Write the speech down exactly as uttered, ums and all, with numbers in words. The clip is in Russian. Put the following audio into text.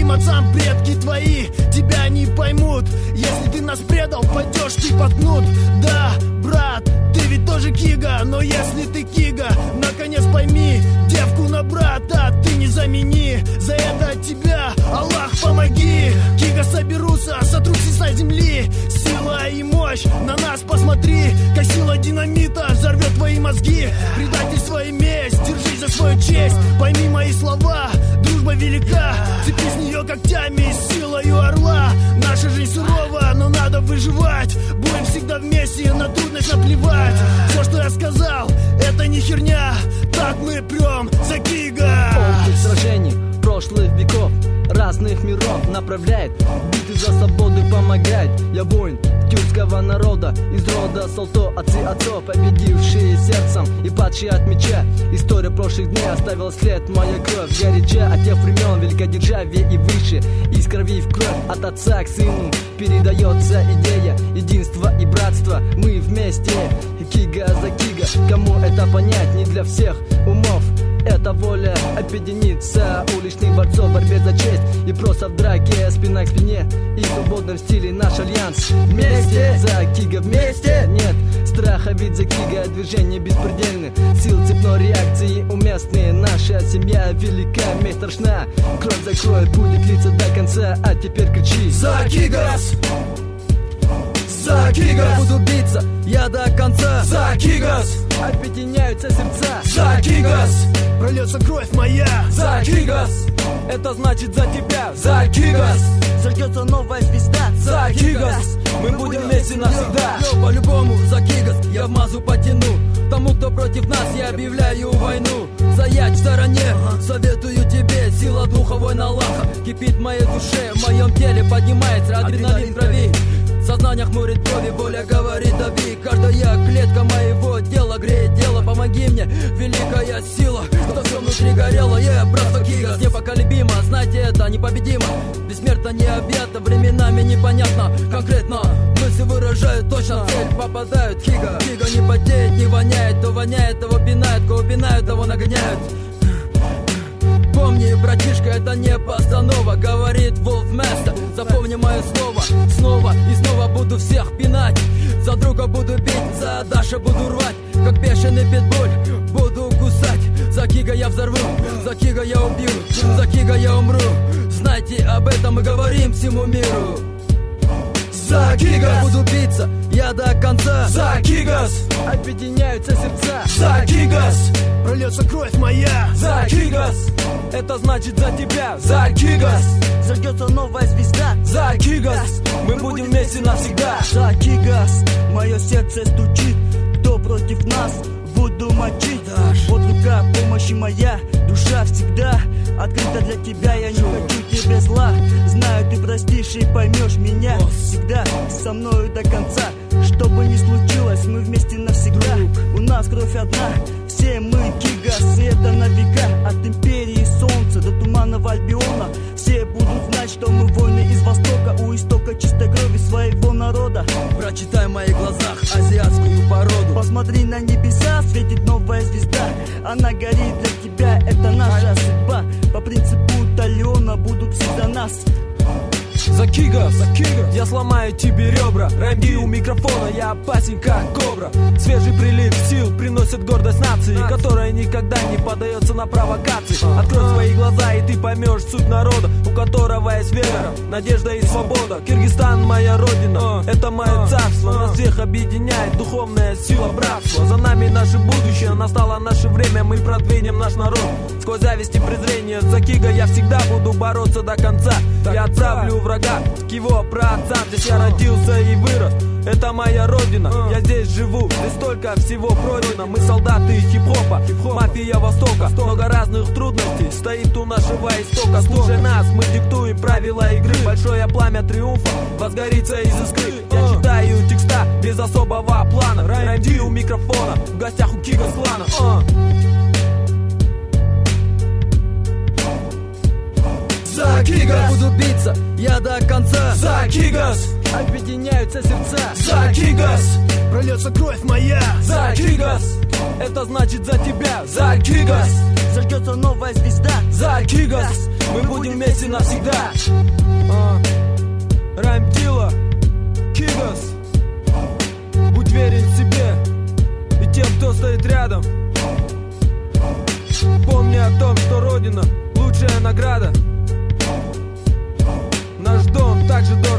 твоим отцам предки твои тебя не поймут. Если ты нас предал, пойдешь ты под кнут. Да, брат, ты ведь тоже Кига, но если ты Кига, наконец пойми, девку на брата ты не замени. За это от тебя, Аллах, помоги. Кига соберутся, сотрут со земли. Сила и мощь, на нас посмотри, как сила динамита взорвет твои мозги. Предательство и месть, держись за свою честь. Пойми мои слова, дружба велика. Цепи с нее когтями, силою орла. Наша жизнь сурова, но надо выживать. Будем всегда вместе, на трудность наплевать. Все, что я сказал, это не херня. Так мы прем за Кига. Опыт сражений прошлых веков, разных миров направляет, битвы за свободу помогает. Я воин тюркского народа, из рода Салто, отцы отцов, победившие сердцем и падшие от меча. История прошлых дней оставила след, моя кровь горяча от тех времен, великодержавие и выше. Из крови в кровь, от отца к сыну передается идея единства и братства. Мы вместе, Кига за Кига. Кому это понять, не для всех умов. Это воля объединиться уличных борцов в борьбе за честь. И просто в драке спина к спине и в свободном стиле наш альянс. Вместе за Кига, вместе нет страха, ведь за Кига движение беспредельны. Сил цепной реакции уместные. Наша семья велика, месть страшна. Кровь за кровь будет литься до конца. А теперь кричи: за Кигас! За Кигас! Буду биться я до конца. За Кигас! Объединяются сердца. За Кигас! Прольется кровь моя. За Кигас! Это значит за тебя. За Кигас! Зажгется новая звезда. За Кигас! Мы будем вместе навсегда. По-любому за Кигас я в мазу потяну. Тому, кто против нас, я объявляю войну. Заять в стороне, советую тебе. Сила духовой Аллаха кипит в моей душе. В моем теле поднимается адреналин в крови. Сознание хмурит брови, воля говорит дави. Каждая клетка моего тела греет дело. Помоги мне, великая сила, что все внутри горело. Я братство Кигас непоколебимо, знайте это непобедимо. Бессмертно не объято, временами непонятно. Конкретно мысли выражают точно, цель попадают. Кига, Кига не потеет, не воняет. Кто воняет, того пинает, кого пинают, того нагоняют. Помни, братишка, это не постанова, говорит Wolfmaster. Запомни мое слово, снова и снова буду всех пинать. За друга буду бить, за Даша буду рвать. Как бешеный питбуль буду кусать. За Кига я взорву, за Кига я убью, за Кига я умру. Знайте об этом, мы говорим всему миру. За Кигас! Буду биться я до конца. За Кигас! Объединяются сердца. За Кигас! Прольется кровь моя. За Кигас! Это значит за тебя. За Кигас! Зажгется новая звезда. За Кигас! Мы будем вместе навсегда. За Кигас! Мое сердце стучит. Кто против нас, буду мочить. Вот рука помощи моя. Душа всегда открыта для тебя. Я не хочу тебе зла. Знаю, ты простишь и поймешь меня. Всегда со мною до конца. Что бы ни случилось, мы вместе навсегда. У нас кровь одна. Все мы Кигас, и это на века. От империи солнца до туманного Альбиона. Все будут знать, что мы воины из Востока. У истока чистой крови своего народа. Прочитай в моих глазах азиатскую породу. Посмотри на небеса, светит новая звезда. Она горит для тебя, это наша судьба. По принципу Талиона будут все за нас. За Кигас, за Кигас, я сломаю тебе ребра. Рэмби у микрофона, я опасен как кобра. Свежий прилив сил приносит гордость нации, которая никогда не поддается на провокации. Открой свои глаза, и ты поймешь суть народа, у которого есть вера, надежда и свобода. Киргизстан моя родина, это мое царство. Нас всех объединяет духовная сила братства. За нами наше будущее, настало наше время, мы продвинем наш народ. Сквозь зависть и презрение за Кига я всегда буду бороться до конца. Я отправлю врага к его праотцам. Здесь я родился и вырос, это моя родина. Я здесь живу, здесь столько всего пройдено. Мы солдаты хип-хопа, мафия Востока. Много разных трудностей стоит у нашего истока. Слушай нас, мы диктуем правила игры. Большое пламя триумфа возгорится из искры. Я читаю текста без особого плана. Райм-ди у микрофона, в гостях у Кигас клана. За Кигас! Буду биться я до конца. За Кигас! Объединяются сердца. За Кигас! Прольется кровь моя. За Кигас! Это значит за тебя. За Кигас! Зажгется новая звезда. За Кигас! мы будем вместе навсегда. а. Райм Дила, Кигос. Будь верен себе и тем, кто стоит рядом. Помни о том, что Родина — лучшая награда. Наш дом также дом.